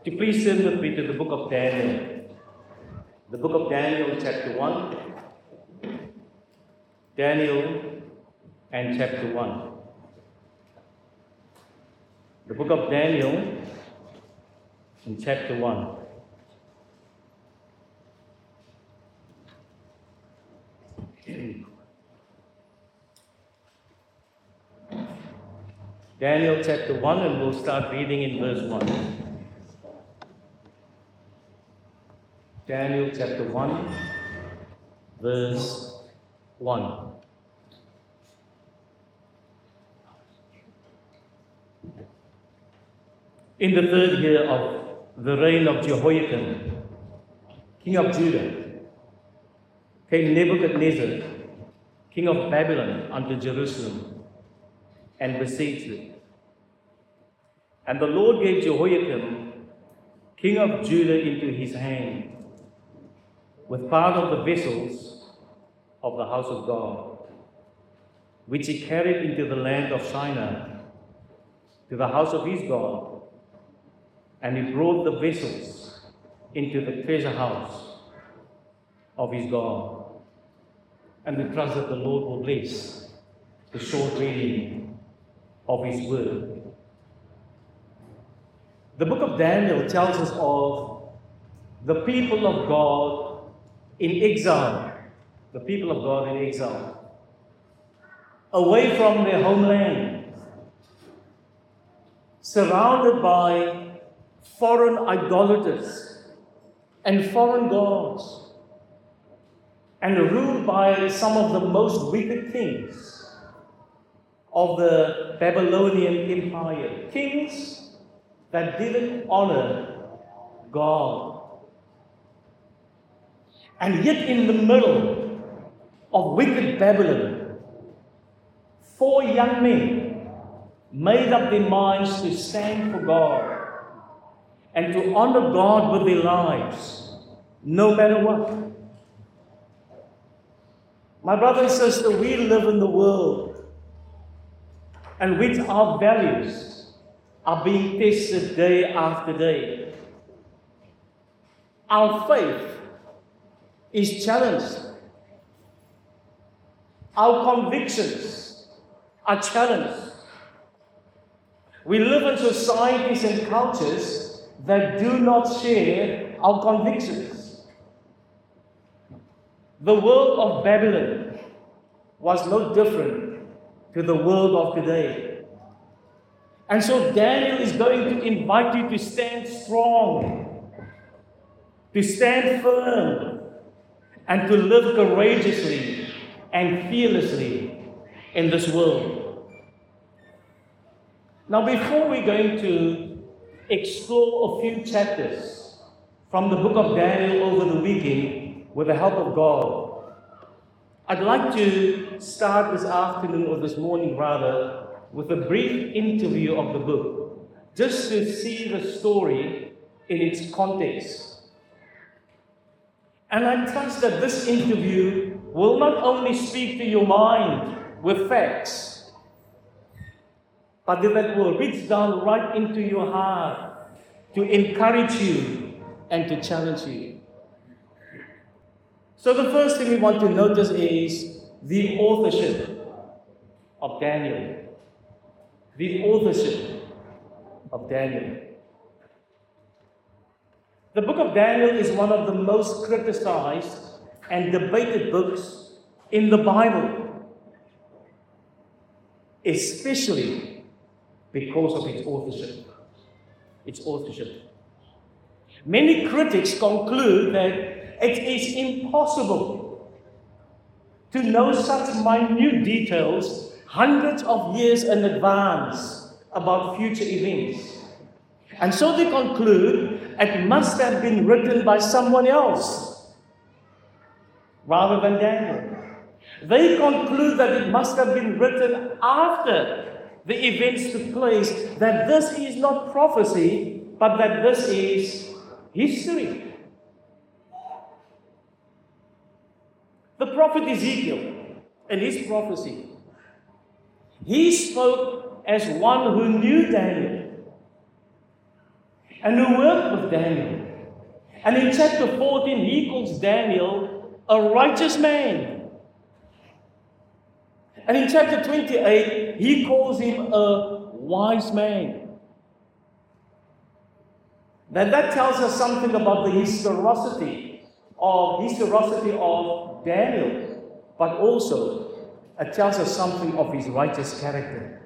To please turn with me to the book of Daniel. The book of Daniel, chapter 1. Daniel and chapter 1. The book of Daniel in chapter 1. Daniel chapter 1, and we'll start reading in verse 1. Daniel chapter 1, verse 1. In the third year of the reign of Jehoiakim, king of Judah, came Nebuchadnezzar, king of Babylon, unto Jerusalem, and besieged it. And the Lord gave Jehoiakim, king of Judah, into his hand, with part of the vessels of the house of God, which he carried into the land of Shinar, to the house of his God, and he brought the vessels into the treasure house of his God. And we trust that the Lord will bless the short reading of his word. The book of Daniel tells us of the people of God in exile, the people of God in exile, away from their homeland, surrounded by foreign idolaters and foreign gods, and ruled by some of the most wicked kings of the Babylonian Empire, kings that didn't honor God. And yet in the middle of wicked Babylon, 4 young men made up their minds to stand for God and to honor God with their lives, no matter what. My brother and sister, we live in the world in which our values are being tested day after day. Our faith is challenged. Our convictions are challenged. We live in societies and cultures that do not share our convictions. The world of Babylon was no different to the world of today. And so Daniel is going to invite you to stand strong, to stand firm, and to live courageously and fearlessly in this world. Now, before we're going to explore a few chapters from the book of Daniel over the weekend with the help of God, I'd like to start this afternoon, or this morning rather, with a brief interview of the book, just to see the story in its context. And I trust that this interview will not only speak to your mind with facts, but that it will reach down right into your heart to encourage you and to challenge you. So the first thing we want to notice is the authorship of Daniel. The authorship of Daniel. The book of Daniel is one of the most criticized and debated books in the Bible, especially because of its authorship. Its authorship. Many critics conclude that it is impossible to know such minute details hundreds of years in advance about future events. And so they conclude it must have been written by someone else rather than Daniel. They conclude that it must have been written after the events took place, that this is not prophecy, but that this is history. The prophet Ezekiel, in his prophecy, he spoke as one who knew Daniel. and who worked with Daniel. And in chapter 14, he calls Daniel a righteous man. And in chapter 28, he calls him a wise man. Now that tells us something about the historicity of Daniel, but also it tells us something of his righteous character.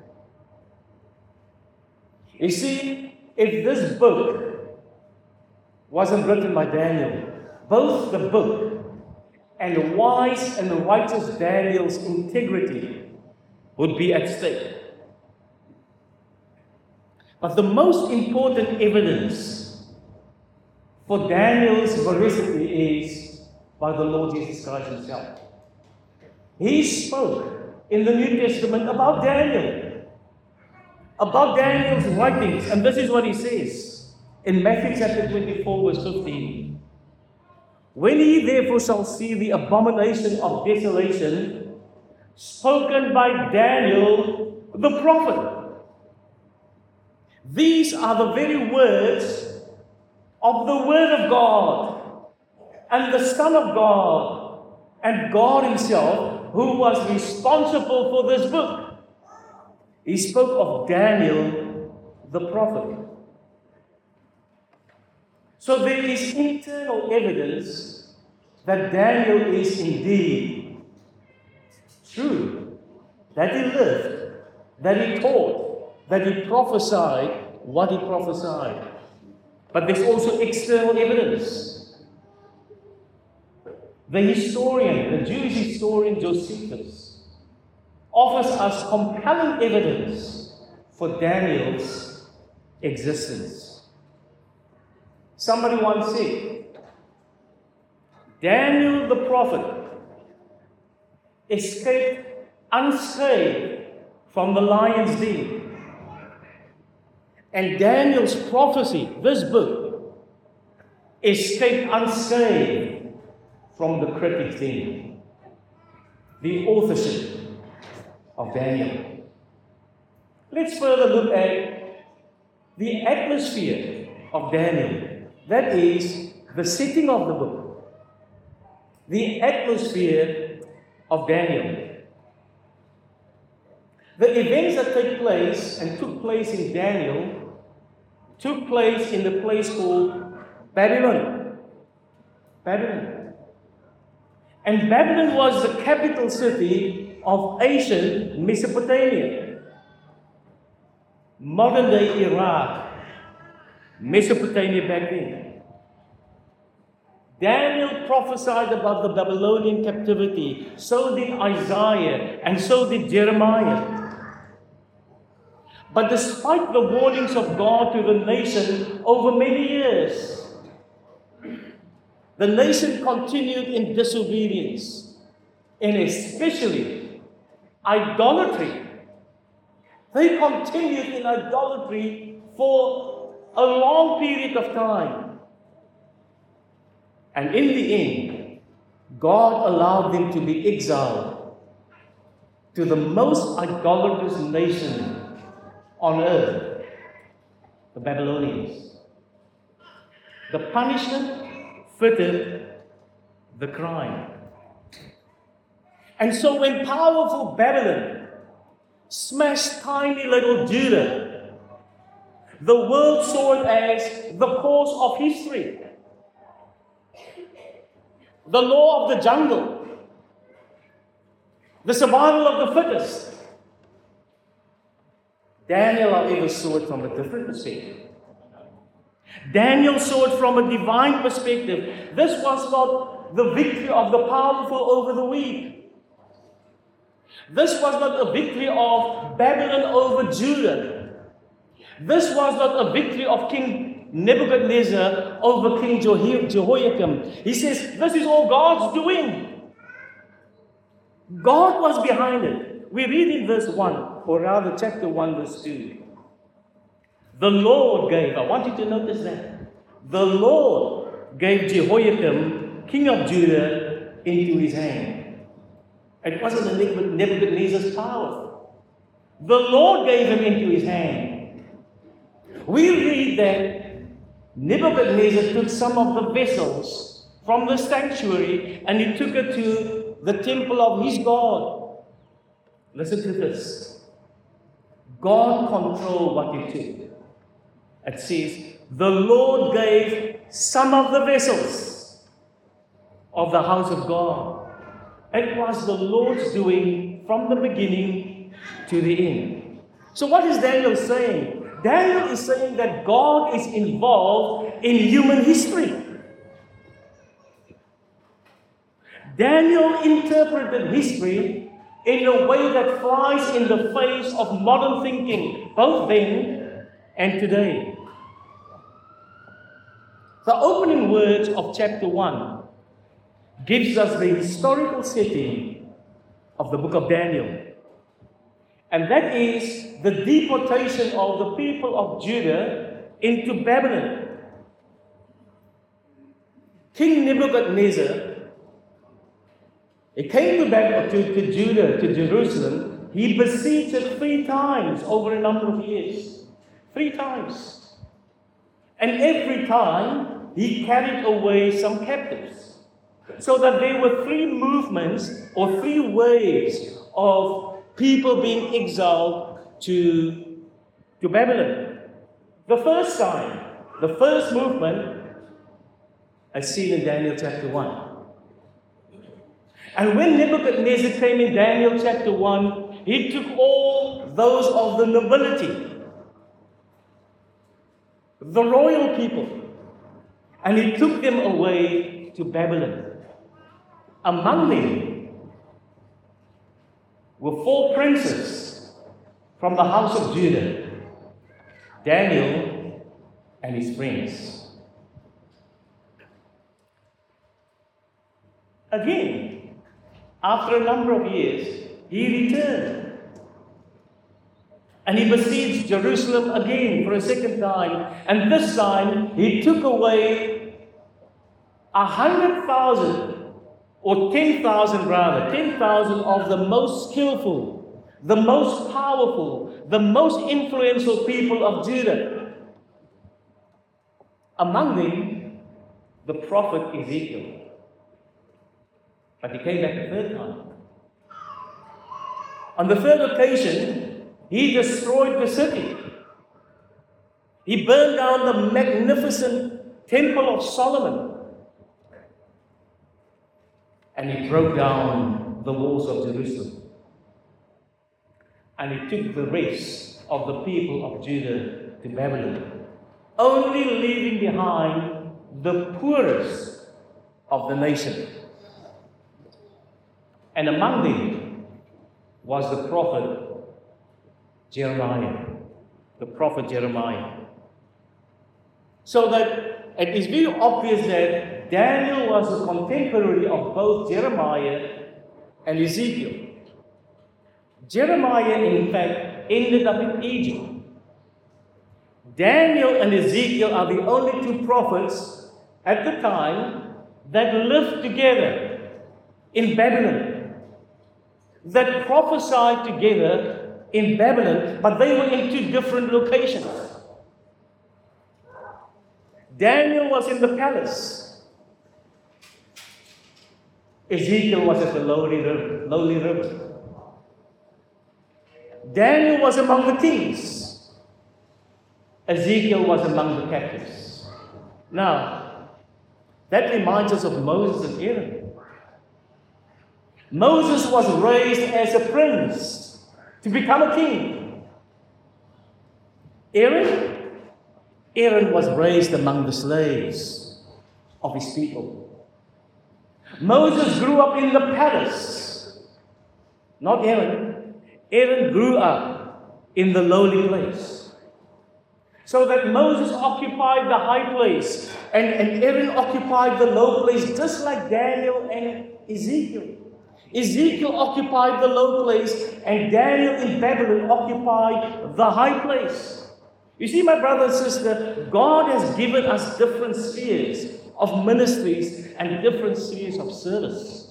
You see, if this book wasn't written by Daniel, both the book and the wise and the righteous Daniel's integrity would be at stake. But the most important evidence for Daniel's veracity is by the Lord Jesus Christ himself. He spoke in the New Testament about Daniel's writings, and this is what he says in Matthew chapter 24, verse 15. When ye therefore shall see the abomination of desolation spoken by Daniel the prophet. These are the very words of the Word of God and the Son of God and God himself, who was responsible for this book. He spoke of Daniel the prophet. So there is internal evidence that Daniel is indeed true, that he lived, that he taught, that he prophesied what he prophesied. But there's also external evidence. The Jewish historian Josephus, offers us compelling evidence for Daniel's existence. Somebody once said, Daniel the prophet escaped unscathed from the lion's den. And Daniel's prophecy, this book, escaped unscathed from the critic's den. The authorship of Daniel. Let's further look at the atmosphere of Daniel. That is the setting of the book. The atmosphere of Daniel. The events that take place and took place in Daniel took place in the place called Babylon. Babylon. And Babylon was the capital city of ancient Mesopotamia. Modern day Iraq. Mesopotamia back then. Daniel prophesied about the Babylonian captivity. So did Isaiah, and so did Jeremiah. But despite the warnings of God to the nation over many years, the nation continued in disobedience, and especially idolatry. They continued in idolatry for a long period of time. And in the end, God allowed them to be exiled to the most idolatrous nation on earth, the Babylonians. The punishment fitted the crime. And so when powerful Babylon smashed tiny little Judah, the world saw it as the course of history. The law of the jungle. The survival of the fittest. Daniel, however, saw it from a different perspective. Daniel saw it from a divine perspective. This was not the victory of the powerful over the weak. This was not a victory of Babylon over Judah. This was not a victory of King Nebuchadnezzar over King Jehoiakim. He says, this is all God's doing. God was behind it. We read in verse 1, or rather chapter 1, verse 2. The Lord gave, I want you to notice that. The Lord gave Jehoiakim, king of Judah, into his hand. It wasn't Nebuchadnezzar's power. The Lord gave him into his hand. We read that Nebuchadnezzar took some of the vessels from the sanctuary and he took it to the temple of his God. Listen to this. God controlled what he took. It says, the Lord gave some of the vessels of the house of God. It was the Lord's doing from the beginning to the end. So what is Daniel saying? Daniel is saying that God is involved in human history. Daniel interpreted history in a way that flies in the face of modern thinking, both then and today. The opening words of chapter 1 gives us the historical setting of the book of Daniel. And that is the deportation of the people of Judah into Babylon. King Nebuchadnezzar, he came to Judah, to Jerusalem. He besieged it 3 times over a number of years. 3 times. And every time, he carried away some captives. So that there were 3 movements or 3 waves of people being exiled to Babylon. The first time, the first movement, is seen in Daniel chapter 1. And when Nebuchadnezzar came in Daniel chapter 1, he took all those of the nobility, the royal people, and he took them away to Babylon. Among them were 4 princes from the house of Judah, Daniel and his friends. Again, after a number of years, he returned. And he besieged Jerusalem again for a second time. And this time, he took away 100,000, or 10,000 rather, 10,000 of the most skillful, the most powerful, the most influential people of Judah. Among them, the prophet Ezekiel. But he came back a 3rd time. On the 3rd occasion, he destroyed the city. He burned down the magnificent Temple of Solomon. And he broke down the walls of Jerusalem. And he took the rest of the people of Judah to Babylon, only leaving behind the poorest of the nation. And among them was the prophet Jeremiah. The prophet Jeremiah. So that it is very obvious that Daniel was a contemporary of both Jeremiah and Ezekiel. Jeremiah, in fact, ended up in Egypt. Daniel and Ezekiel are the only 2 prophets at the time that lived together in Babylon, that prophesied together in Babylon, but they were in 2 different locations. Daniel was in the palace. Ezekiel was at the lowly river. Daniel was among the kings. Ezekiel was among the captives. Now, that reminds us of Moses and Aaron. Moses was raised as a prince to become a king. Aaron was raised among the slaves of his people. Moses grew up in the palace. Not Aaron. Aaron grew up in the lowly place. So that Moses occupied the high place and Aaron occupied the low place, just like Daniel and Ezekiel. Ezekiel occupied the low place, and Daniel in Babylon occupied the high place. You see, my brother and sister, God has given us different spheres of ministries and different spheres of service.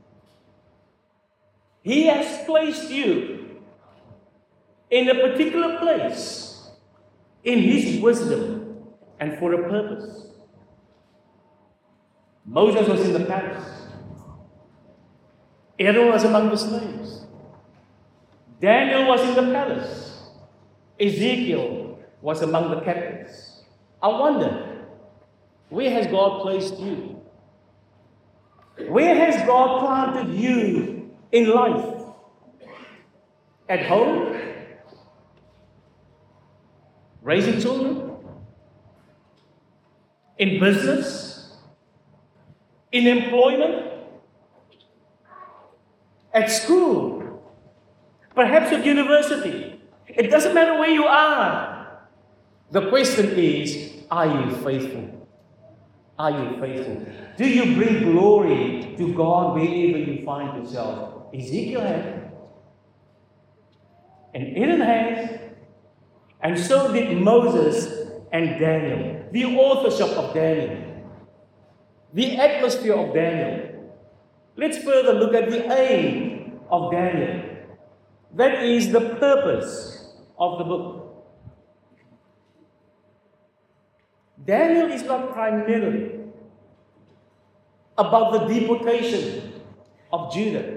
He has placed you in a particular place in His wisdom and for a purpose. Moses was in the palace. Aaron was among the slaves. Daniel was in the palace. Ezekiel was among the captives. I wonder, where has God placed you? Where has God planted you in life? At home? Raising children? In business? In employment? At school? Perhaps at university? It doesn't matter where you are. The question is, are you faithful? Are you faithful? Do you bring glory to God wherever you find yourself? Ezekiel had. And Aaron has. And so did Moses and Daniel. The authorship of Daniel. The atmosphere of Daniel. Let's further look at the aim of Daniel. That is the purpose of the book. Daniel is not primarily about the deportation of Judah.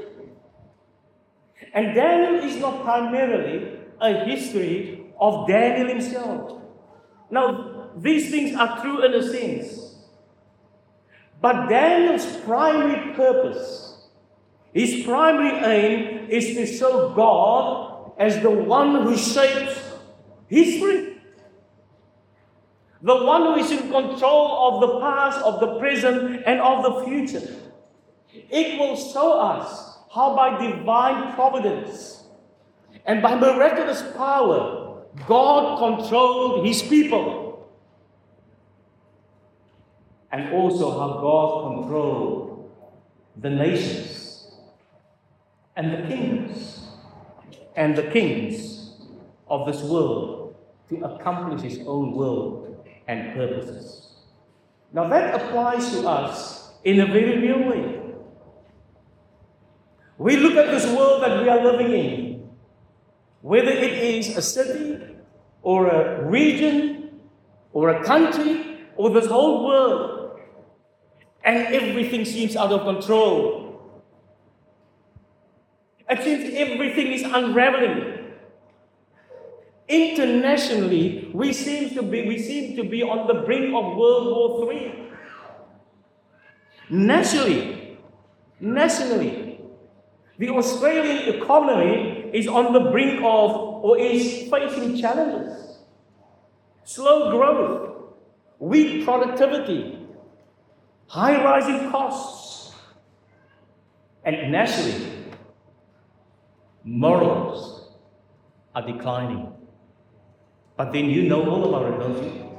And Daniel is not primarily a history of Daniel himself. Now, these things are true in a sense. But Daniel's primary purpose, his primary aim, is to show God as the one who shapes history. The one who is in control of the past, of the present, and of the future. It will show us how by divine providence and by miraculous power, God controlled his people. And also how God controlled the nations and the kingdoms and the kings of this world to accomplish his own will and purposes. Now that applies to us in a very real way. We look at this world that we are living in, whether it is a city or a region or a country or this whole world, and everything seems out of control. It seems everything is unraveling. Internationally, we seem to be on the brink of World War III. Nationally, the Australian economy is on the brink of, or is facing challenges. Slow growth, weak productivity, high rising costs. And nationally, morals are declining. But then you know all about it, don't you?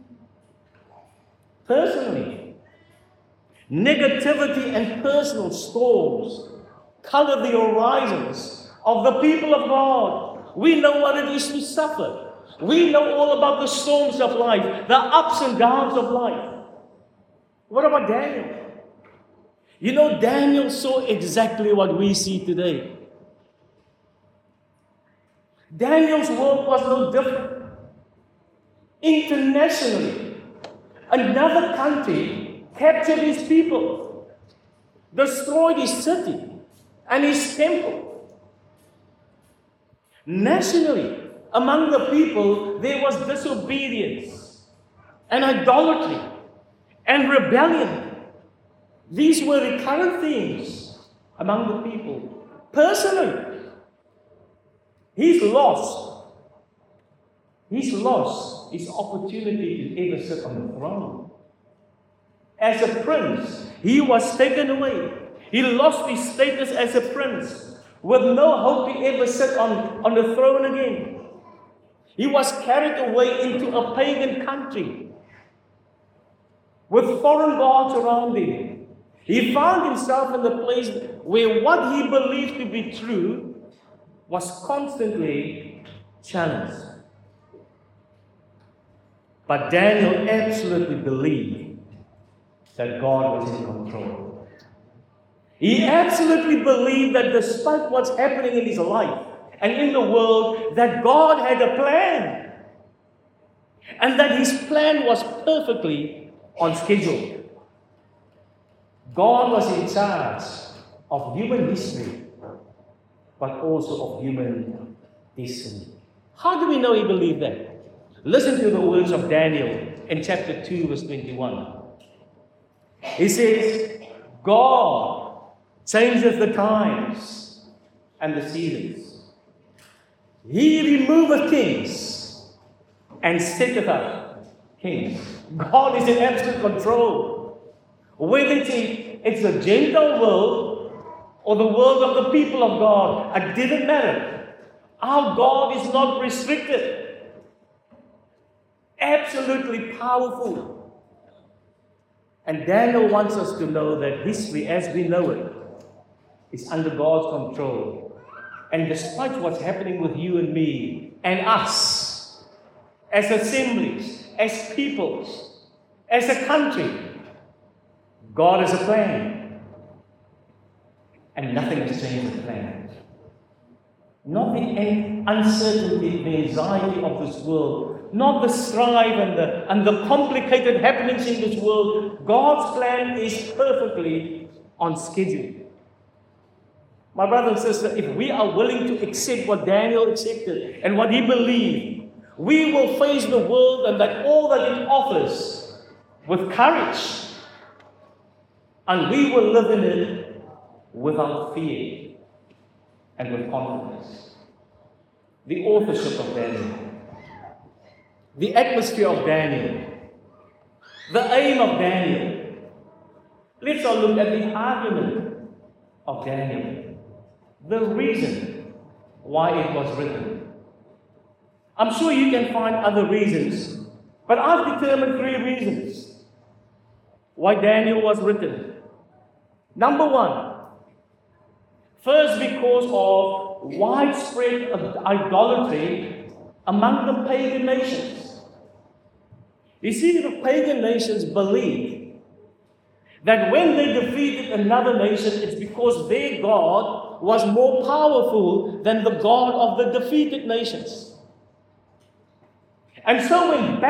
Personally, negativity and personal storms color the horizons of the people of God. We know what it is to suffer. We know all about the storms of life, the ups and downs of life. What about Daniel? You know, Daniel saw exactly what we see today. Daniel's world was no different. Internationally, another country captured his people, destroyed his city and his temple. Nationally, among the people, there was disobedience and idolatry and rebellion. These were recurrent themes among the people. Personally, he's lost his opportunity to ever sit on the throne. As a prince, he was taken away. He lost his status as a prince, with no hope to ever sit on the throne again. He was carried away into a pagan country with foreign gods around him. He found himself in the place where what he believed to be true was constantly challenged. But Daniel absolutely believed that God was in control. He absolutely believed that despite what's happening in his life and in the world, that God had a plan. and that his plan was perfectly on schedule. God was in charge of human history, but also of human destiny. How do we know he believed that? Listen to the words of Daniel in chapter 2, verse 21. He says, God changeth the times and the seasons. He removeth kings and setteth up kings. God is in absolute control. Whether it's a Gentile world or the world of the people of God, it didn't matter. Our God is not restricted. Absolutely powerful. And Daniel wants us to know that history as we know it is under God's control. And despite what's happening with you and me and us, as assemblies, as peoples, as a country, God has a plan. And nothing has changed the plan. Not the uncertainty, the anxiety of this world, not the strife and the complicated happenings in this world. God's plan is perfectly on schedule. My brother and sister, if we are willing to accept what Daniel accepted and what he believed, we will face the world and that all that it offers with courage. And we will live in it without fear and with confidence. The authorship of Daniel. The atmosphere of Daniel. The aim of Daniel. Let's all look at the argument of Daniel. The reason why it was written. I'm sure you can find other reasons, but I've determined 3 reasons why Daniel was written. Number 1, first because of widespread idolatry among the pagan nations. You see, the pagan nations believe that when they defeated another nation, it's because their God was more powerful than the God of the defeated nations. And so when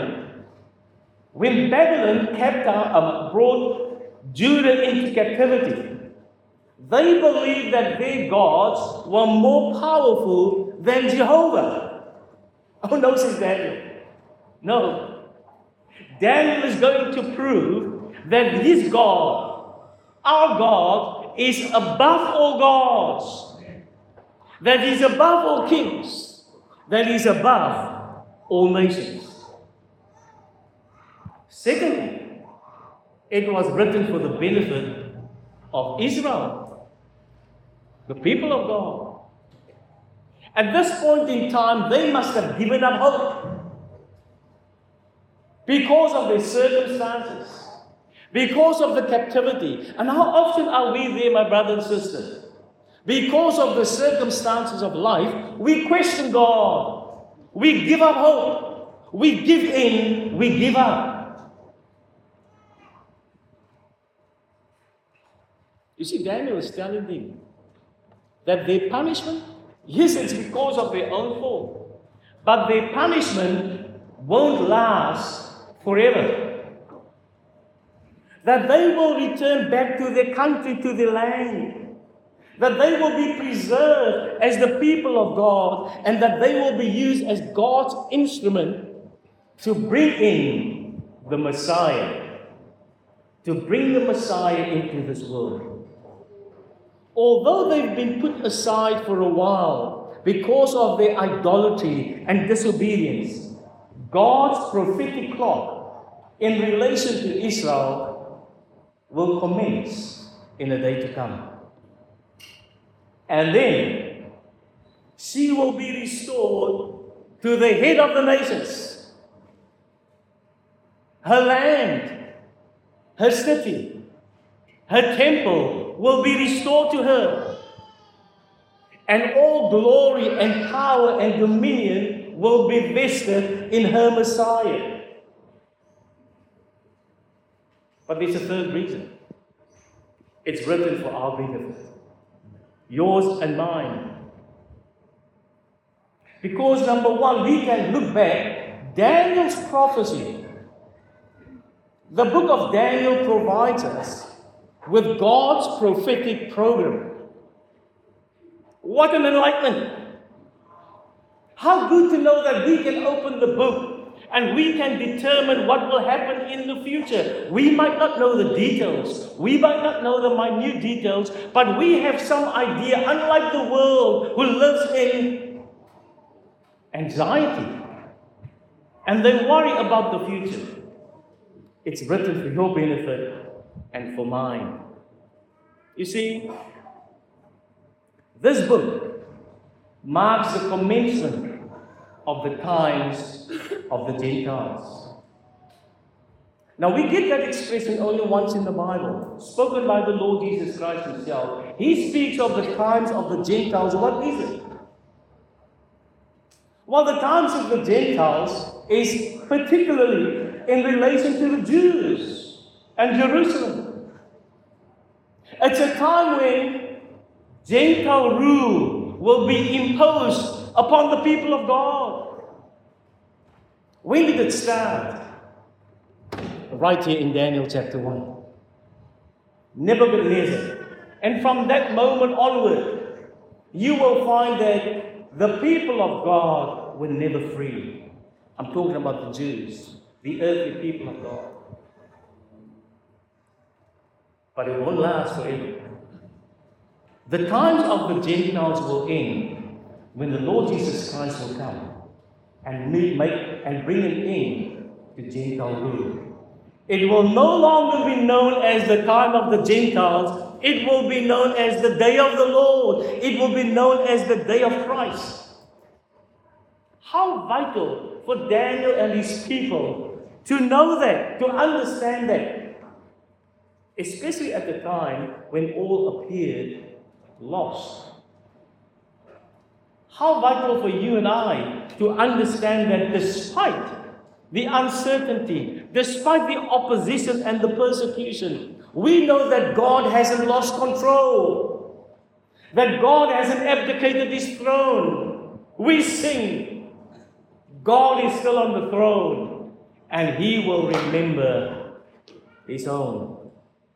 Babylon brought Judah into captivity, they believed that their gods were more powerful than Jehovah. Oh no, says Daniel. No. Daniel is going to prove that his God, our God, is above all gods. That he's above all kings. That he's above all nations. Secondly, it was written for the benefit of Israel, the people of God. At this point in time, they must have given up hope because of their circumstances, because of the captivity. And how often are we there, my brother and sister? Because of the circumstances of life, we question God. We give up hope. We give in. We give up. You see, Daniel is telling them that their punishment, yes, it's because of their own fault, but their punishment won't last forever. That they will return back to their country, to their land. That they will be preserved as the people of God, and that they will be used as God's instrument to bring in the Messiah. To bring the Messiah into this world. Although they've been put aside for a while because of their idolatry and disobedience, God's prophetic clock in relation to Israel will commence in the day to come. And then she will be restored to the head of the nations. Her land, her city, her temple will be restored to her. And all glory and power and dominion will be vested in her Messiah. But there's a third reason. It's written for our benefit. Yours and mine. Because number 1, we can look back Daniel's prophecy, the book of Daniel provides us with God's prophetic program. What an enlightenment! How good to know that we can open the book and we can determine what will happen in the future. We might not know the details. We might not know the minute details, but we have some idea, unlike the world who lives in anxiety. And they worry about the future. It's written for your benefit and for mine. You see, this book marks the commencement of the times of the Gentiles. Now we get that expression only once in the Bible, spoken by the Lord Jesus Christ himself. He speaks of the times of the Gentiles. What is it? Well, the times of the Gentiles is particularly in relation to the Jews and Jerusalem. It's a time when Gentile rule will be imposed upon the people of God. When did it start? Right here in Daniel chapter 1. Nebuchadnezzar. And from that moment onward, you will find that the people of God were never free. I'm talking about the Jews, the earthly people of God. But it won't last forever. The times of the Gentiles will end when the Lord Jesus Christ will come and bring an end to Gentile rule. It will no longer be known as the time of the Gentiles. It will be known as the day of the Lord. It will be known as the day of Christ. How vital for Daniel and his people to know that, to understand that. Especially at the time when all appeared lost. How vital for you and I to understand that despite the uncertainty, despite the opposition and the persecution, we know that God hasn't lost control. That God hasn't abdicated his throne. We sing, God is still on the throne, and he will remember his own.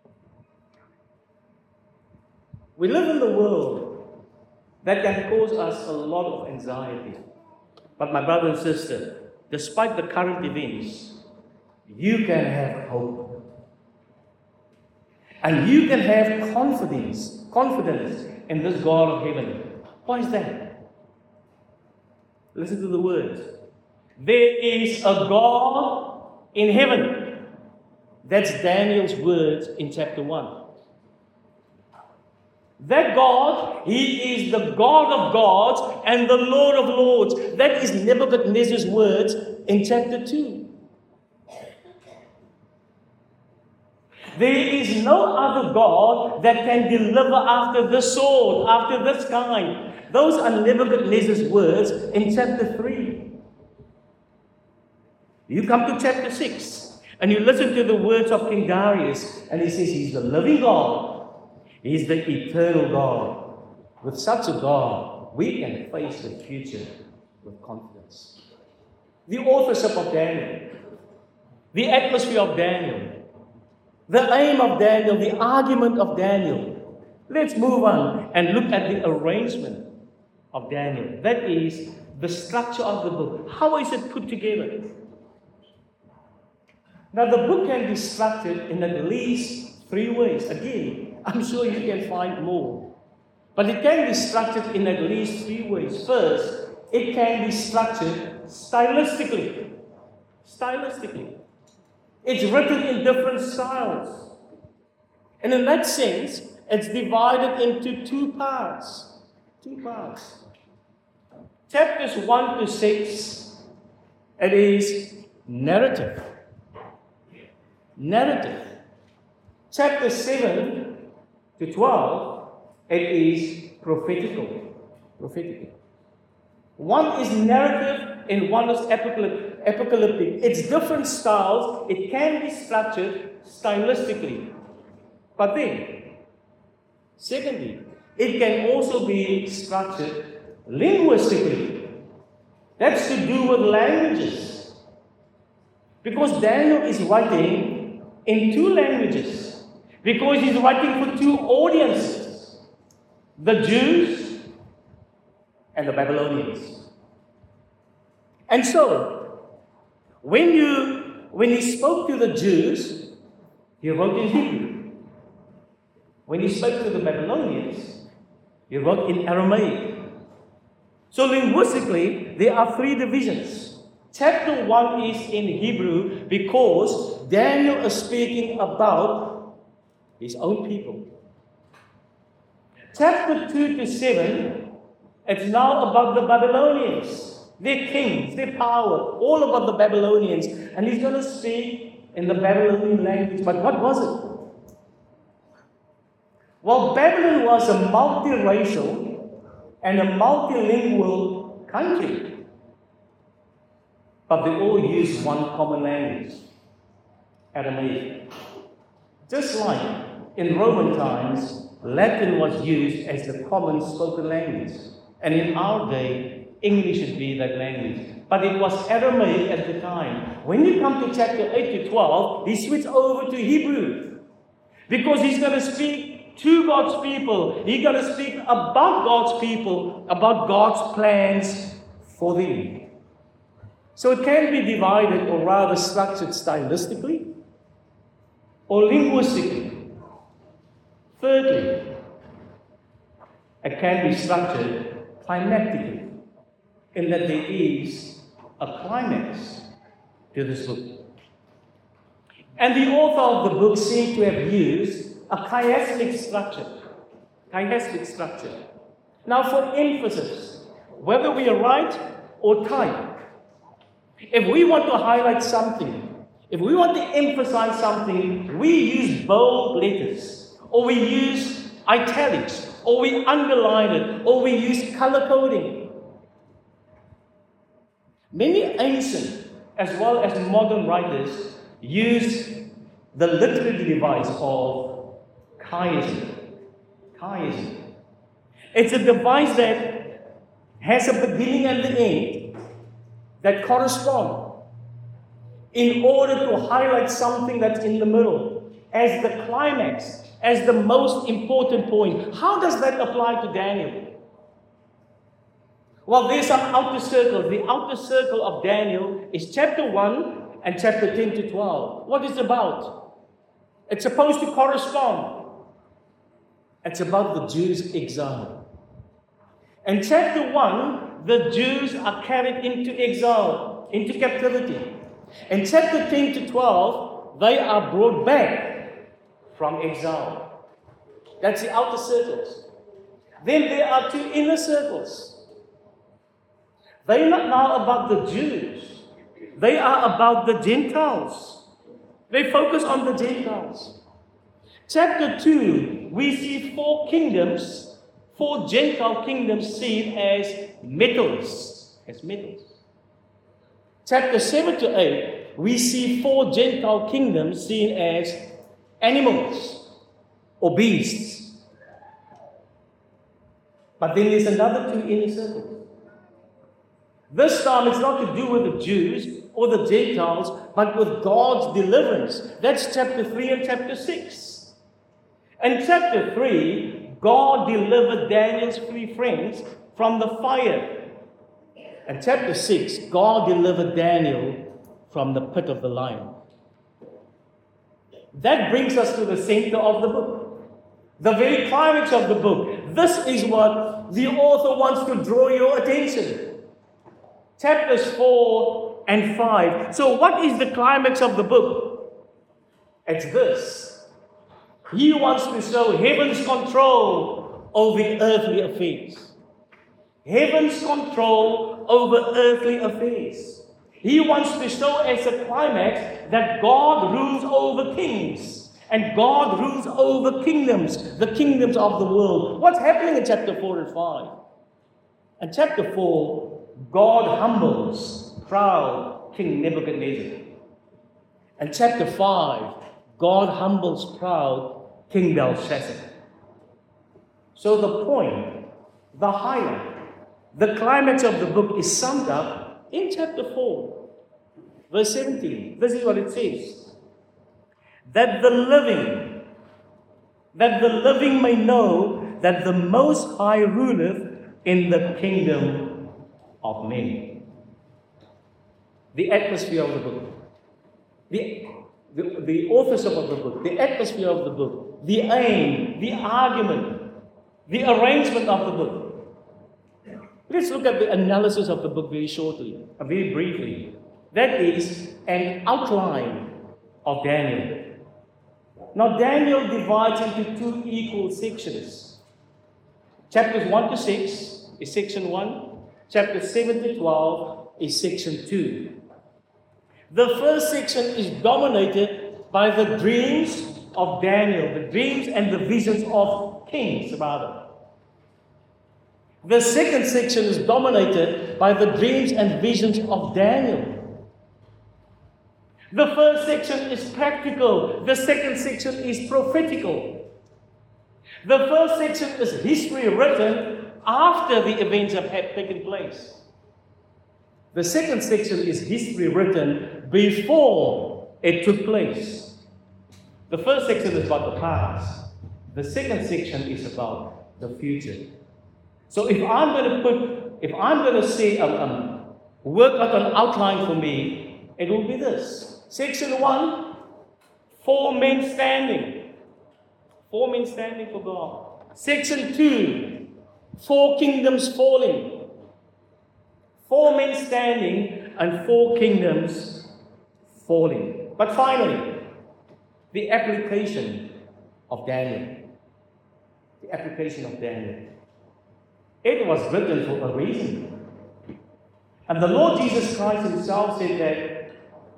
We live in the world that can cause us a lot of anxiety. But my brother and sister, despite the current events, you can have hope. And you can have confidence in this God of heaven. Why is that? Listen to the words. There is a God in heaven. That's Daniel's words in chapter 1. That God, he is the God of gods and the Lord of lords. That is Nebuchadnezzar's words in chapter 2. There is no other God that can deliver after this sword, after this kind. Those are Nebuchadnezzar's words in chapter 3. You come to chapter 6 and you listen to the words of King Darius, and he says he's the living God. He's the eternal God. With such a God, we can face the future with confidence. The authorship of Daniel, the atmosphere of Daniel, the aim of Daniel, the argument of Daniel. Let's move on and look at the arrangement of Daniel. That is the structure of the book. How is it put together? Now, the book can be structured in at least 3 ways. Again, I'm sure you can find more. But it can be structured in at least 3 ways. First, it can be structured stylistically. Stylistically. It's written in different styles. And in that sense, it's divided into 2 parts. 2 parts. Chapters 1 to 6, it is narrative. Narrative. Chapter 7 to 12, it is prophetical. Prophetical. One is narrative and one is apocalyptic. It's different styles. It can be structured stylistically. But then, secondly, it can also be structured linguistically. That's to do with languages. Because Daniel is writing in two languages. Because he's writing for two audiences. The Jews and the Babylonians. And so, when he spoke to the Jews, he wrote in Hebrew. When he spoke to the Babylonians, he wrote in Aramaic. So linguistically, there are three divisions. Chapter 1 is in Hebrew because Daniel is speaking about his own people. Chapter 2 to 7, it's now about the Babylonians, their kings, their power, all about the Babylonians. And he's going to speak in the Babylonian language. But what was it? Well, Babylon was a multiracial and a multilingual country. But they all used one common language, Aramaic. Just like in Roman times, Latin was used as the common spoken language. And in our day, English should be that language. But it was Aramaic at the time. When you come to chapter 8 to 12, he switched over to Hebrew. Because he's going to speak to God's people. He's going to speak about God's people, about God's plans for them. So it can be divided, or rather structured stylistically or linguistically. Thirdly, it can be structured climactically, in that there is a climax to this book. And the author of the book seems to have used a chiastic structure. Now for emphasis, whether we write or type, if we want to highlight something, if we want to emphasize something, we use bold letters, or we use italics, or we underline it, or we use color coding. Many ancient as well as modern writers use the literary device of chiasm. It's a device that has a beginning and an end that correspond in order to highlight something that's in the middle as the climax, as the most important point. How does that apply to Daniel? Well, there's some outer circles. The outer circle of Daniel is chapter 1 and chapter 10 to 12. What is it about? It's supposed to correspond. It's about the Jews' exile. In chapter 1, the Jews are carried into exile, into captivity. In chapter 10 to 12, they are brought back from exile. That's the outer circles. Then there are two inner circles. They are not now about the Jews. They are about the Gentiles. They focus on the Gentiles. Chapter 2, we see four kingdoms, four Gentile kingdoms seen as metals. Chapter 7 to 8, we see four Gentile kingdoms seen as animals or beasts. But then there's another two inner circles. This time it's not to do with the Jews or the Gentiles, but with God's deliverance. That's chapter 3 and chapter 6. In chapter 3, God delivered Daniel's three friends from the fire. And chapter 6, God delivered Daniel from the pit of the lion. That brings us to the center of the book, the very climax of the book. This is what the author wants to draw your attention. Chapters 4 and 5. So what is the climax of the book? It's this. He wants to show heaven's control over earthly affairs. Heaven's control over earthly affairs. He wants to show as a climax that God rules over kings and God rules over kingdoms, the kingdoms of the world. What's happening in chapter 4 and 5? In chapter 4, God humbles proud King Nebuchadnezzar. In chapter 5, God humbles proud King Belshazzar. So the point, the highlight, the climax of the book is summed up in chapter 4. Verse 17, this is what it says. That the living may know that the Most High ruleth in the kingdom of men. The atmosphere of the book. The authorship of the book. The atmosphere of the book. The aim. The argument. The arrangement of the book. Let's look at the analysis of the book very shortly, very briefly. That is an outline of Daniel. Now, Daniel divides into two equal sections. Chapters 1 to 6 is section 1. Chapters 7 to 12 is section 2. The first section is dominated by the dreams of Daniel, the dreams and the visions of kings, rather. The second section is dominated by the dreams and visions of Daniel. The first section is practical. The second section is prophetical. The first section is history written after the events have taken place. The second section is history written before it took place. The first section is about the past. The second section is about the future. So if I'm going to say, work out an outline for me, it will be this. Section 1, 4 men standing. 4 men standing for God. Section 2, 4 kingdoms falling. 4 men standing and 4 kingdoms falling. But finally, the application of Daniel. The application of Daniel. It was written for a reason. And the Lord Jesus Christ himself said that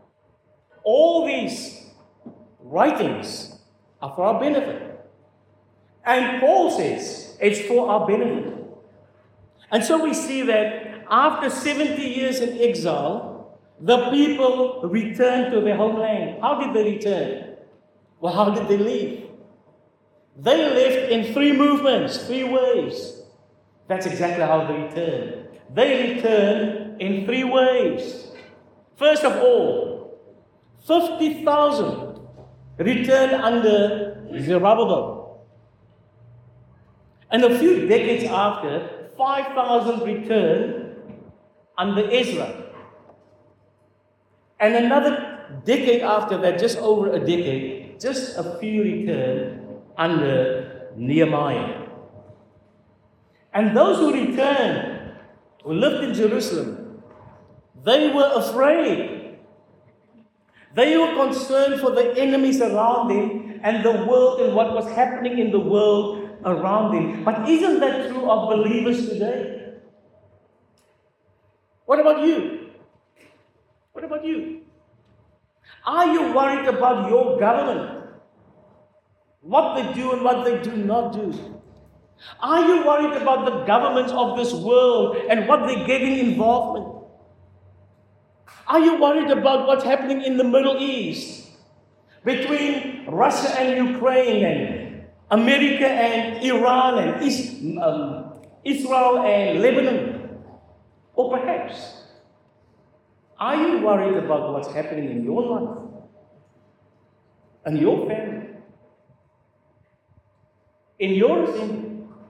all these writings are for our benefit. And Paul says it's for our benefit. And so we see that after 70 years in exile, the people returned to their homeland. How did they return? Well, how did they leave? They left in 3 movements, 3 ways. That's exactly how they returned. They returned in 3 ways. First of all, 50,000 returned under Zerubbabel. And a few decades after, 5,000 returned under Ezra. And another decade after that, just over a decade, just a few returned under Nehemiah. And those who returned, who lived in Jerusalem, they were afraid. They were concerned for the enemies around them and the world and what was happening in the world around them. But isn't that true of believers today? What about you? What about you? Are you worried about your government? What they do and what they do not do? Are you worried about the governments of this world and what they're getting involvement? Are you worried about what's happening in the Middle East between Russia and Ukraine and America and Iran and Israel and Lebanon? Or perhaps, are you worried about what's happening in your life and your family, in your assembly?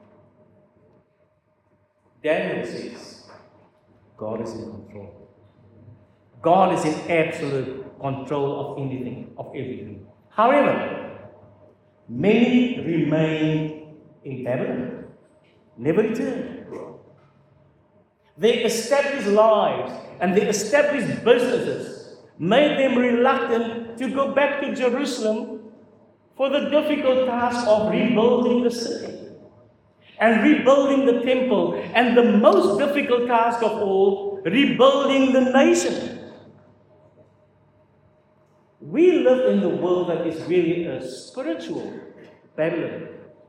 Daniel says, God is in control. God is in absolute control of anything, of everything. However, many remained in Babylon, never returned. They established lives and they established businesses, made them reluctant to go back to Jerusalem for the difficult task of rebuilding the city and rebuilding the temple, and the most difficult task of all, rebuilding the nation. We live in the world that is really a spiritual Babylon.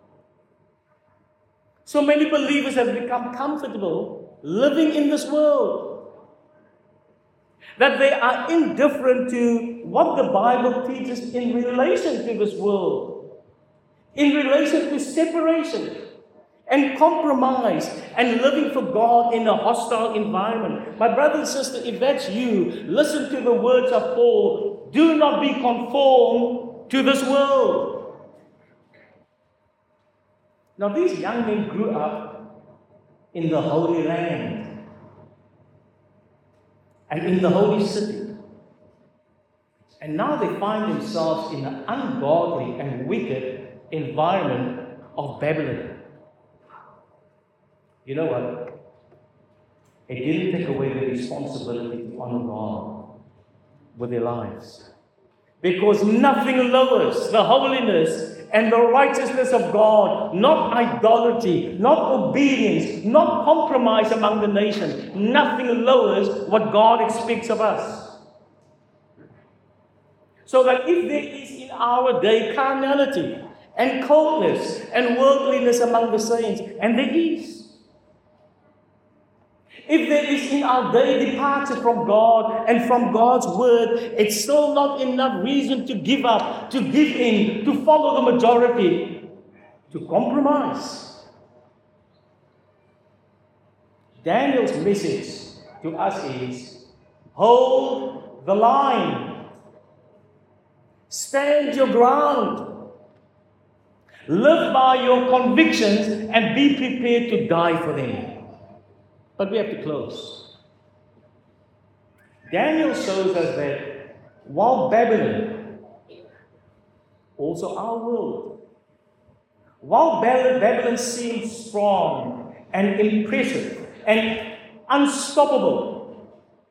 So many believers have become comfortable living in this world, that they are indifferent to what the Bible teaches in relation to this world, in relation to separation, and compromise and living for God in a hostile environment. My brother and sister, if that's you, listen to the words of Paul. Do not be conformed to this world. Now, these young men grew up in the Holy Land and in the Holy City. And now they find themselves in an ungodly and wicked environment of Babylon. You know what? It didn't take away the responsibility to honor God with their lives. Because nothing lowers the holiness and the righteousness of God, not idolatry, not obedience, not compromise among the nations. Nothing lowers what God expects of us. So that if there is in our day carnality and coldness and worldliness among the saints, and there is, if there is in our day departure from God and from God's word, it's still not enough reason to give up, to give in, to follow the majority, to compromise. Daniel's message to us is, hold the line. Stand your ground. Live by your convictions and be prepared to die for them. But we have to close. Daniel shows us that while Babylon, also our world, while Babylon seems strong and impressive and unstoppable,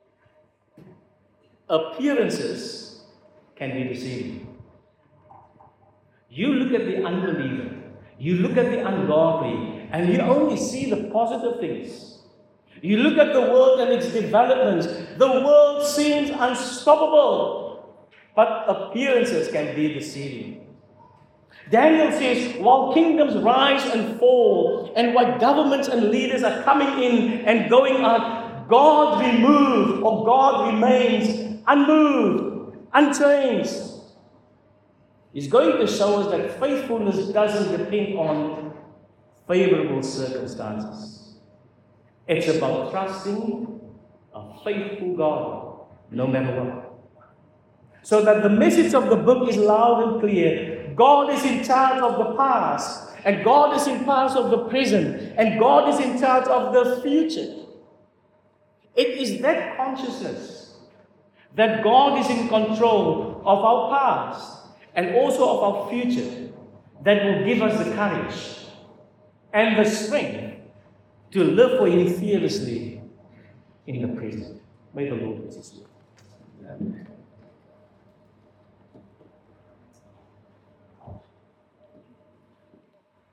appearances can be deceiving. You look at the unbeliever, you look at the ungodly, and you only see the positive things. You look at the world and its developments. The world seems unstoppable, but appearances can be deceiving. Daniel says, while kingdoms rise and fall, and while governments and leaders are coming in and going out, God removed, or God remains unmoved, unchanged. He's going to show us that faithfulness doesn't depend on favorable circumstances. It's about trusting a faithful God, no matter what. So that the message of the book is loud and clear. God is in charge of the past, and God is in charge of the present, and God is in charge of the future. It is that consciousness that God is in control of our past and also of our future that will give us the courage and the strength to live for Him fearlessly in the present. May the Lord bless you.